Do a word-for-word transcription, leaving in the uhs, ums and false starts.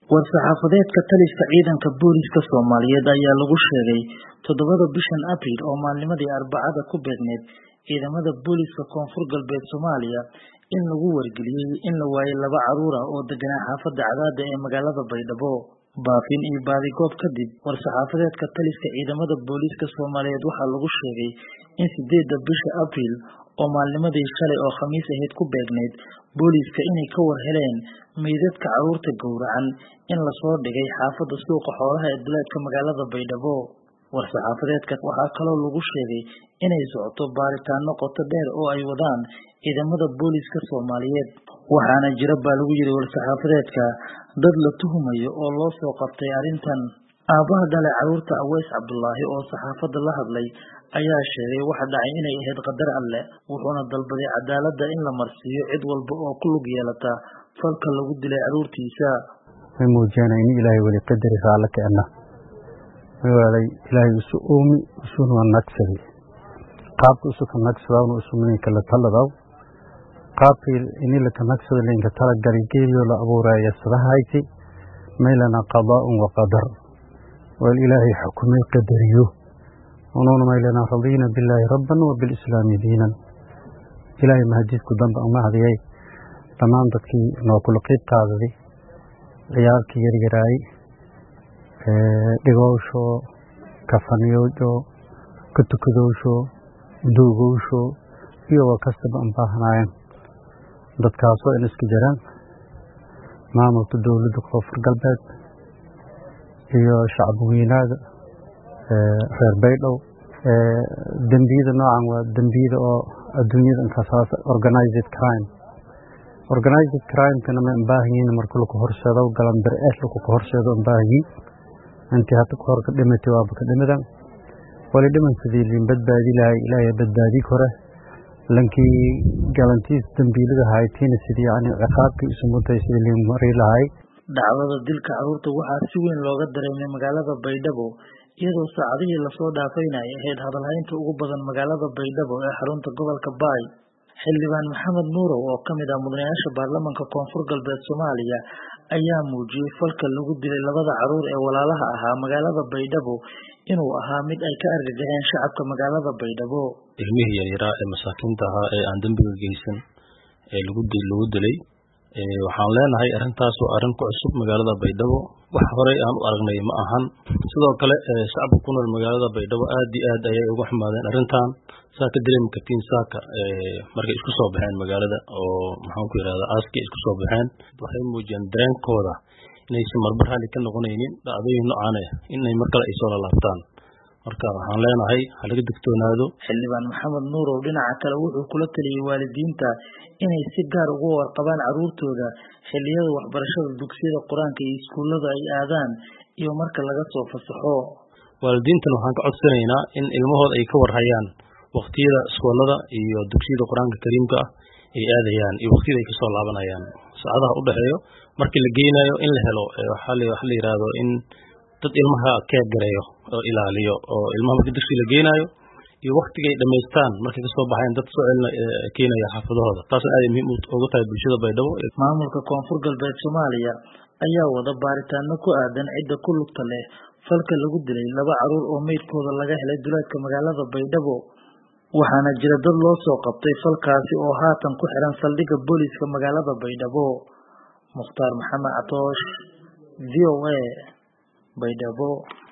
war-saxaafadeedka taliska ciidanka booliska Soomaaliyeed ayaa lagu sheegay toddobada bishan Abriil oo maalnimadii Arbacada ku beegneed ciidamada booliska Koonfur Galbeed Soomaaliya in lagu wargeliyay in la waayay laba caruur ah oo deganaa xaafadda Cadaada ee magaalada Baydhabo. Baafin iyo baadigoob kadib war-saxaafadeedka taliska ciidamada booliska Soomaaliyeed waxaa lagu sheegay in sideedda bisha Abriil oo maalnimadii shalay oo Khamiis ahayd ku beegneed booliska inay ka war heleen meydadka caruurta gowracan in la soo dhigay xaafadda suuqa xoolaha ee duleedka magaalada Baydhabo. war-saxaafadeedka waxaa kaloo lagu sheegay inay socoto baaritaano qoto dheer oo ay wadaan ciidamada booliska Soomaaliyeed, waxaana jira baa lagu yiri war-saxaafadeedka dad la tuhumayo oo loo soo qabtay arrintan. Aabaha dhalay caruurta Aweys Cabdullaahi oo saxaafadda la hadlay ayaa sheegay waxa dhacay inay ahayd qadar Alle, wuxuuna dalbaday cadaaladda in la marsiiyo cid walba oo ku lug yeelata falka lagu dilay caruurtiisa. Way muujinayaan in Ilaahay wali qadari raala keena walay Ilaahay isu uumi isu wanaagsan qaabka isu ka naqsado isu min kala taladaw qaabka in la ka naqsado linka tala garigeeyo la abuuraya sadahayti meelana qadaa'un wa qadar wal Ilaahay xukmi qadariyo ونحن إلينا رضينا بالله ربا وبالإسلام دينا. إلهي ما هديتك دنبا أما هذه تمام تكي نوكل قيد قاضي عيالك يريراي دغوشو كفانيوجو كتكدوشو دوغوشو iyo kasta baan baahnaayn dadkaas oo in iska jiraan maamulka dawladda Koonfur Galbeed iyo shacab weynaada reer Baydhabo dambiyada noocan waa dambiyada oo adduunyada intaas organized crime organized crime kana ma baahiin marka lagu horseedo galan bir ee lagu horseedo baahiin intii hadda ku horka dhimatay waa ka dhimadan wali dhiman sidii liin badbaadi lahay Ilaahay badbaadi kore lankii galantiis dambiyada haytiin sidii yani ciqaabkii isu mutay sidii liin mari lahay. Dhacdada dilka caruurta waxaa si weyn looga dareemay magaalada Baydhabo iyadoo saacadihii la soo dhaafayna ay ahayd hadalhaynta ugu badan magaalada Baydhabo ee xarunta gobolka Baay. Xildhibaan Maxamed Nuurow oo ka mid ah mudanayaasha baarlamaanka Koonfur Galbeed Soomaaliya ayaa muujiyay falka lagu dilay labada caruur ee walaalaha ahaa magaalada Baydhabo inuu ahaa mid ay ka argagaxeen shacabka magaalada Baydhabo. Ilmihii yaraa ee masaakiinta ahaa ee aan dambiga geysan ee lagu dilay waxaan leenahay arrintaas oo arrin ku cusub magaalada Baydhabo wax horey aan u aragnay ma ahan. sidoo kale shacabka ku nool magaalada Baydhabo aad iyo aad ayay uga xumaadeen arrintan saaka dareemi kartiin saaka markay isku soo baxeen magaalada oo maxaan ku yiraahdaa aaskii isku soo baxeen waxay muujiyeen dareenkooda inaysan marbar hali ka noqonaynin dhacdooyin noocan ah inay mar kale ay soo laabtaan. marka waxaan leenahay halaga digtoonaado. Xildhibaan Maxamed Nuurow dhinaca kale wuxuu kula taliyay waalidiinta inay si gaar uga warqabaan caruurtooda xilliyada waxbarashada dugsiyada Quraanka iyo iskuulada ay aadaan iyo marka laga soo fasaxo. Waalidiintan waxaan ka codsanaynaa in ilmahooda ay ka warhayaan waqtiyada iskoolada iyo dugsiyada Quraanka Kariimka ah ay aadayaan iyo waqtiyada ay ka soo laabanayaan saacadaha u dhaxeeyo markii la geynayo in la helo waxa la yiraahdo in dad ilmaha ka gareeyo oo ilaaliyo oo ilmaha markii dugsiga la geynayo iyo waqtiga ay dhameystaan markay ka soo baxeen dad soo celina keenaya xaafadahooda taas aad muhiim ugu tahay bulshada Baydhabo. Maamulka Koonfur Galbeed Soomaaliya ayaa wada baaritaano ku aadan cidda ku lugta leh falka lagu dilay laba caruur oo meydkooda laga helay duleedka magaalada Baydhabo, waxaana jira dad loo soo qabtay falkaasi oo haatan ku xiran saldhigga booliska magaalada Baydhabo. Mukhtaar Maxamed Catoosh, V O A, Baydhabo.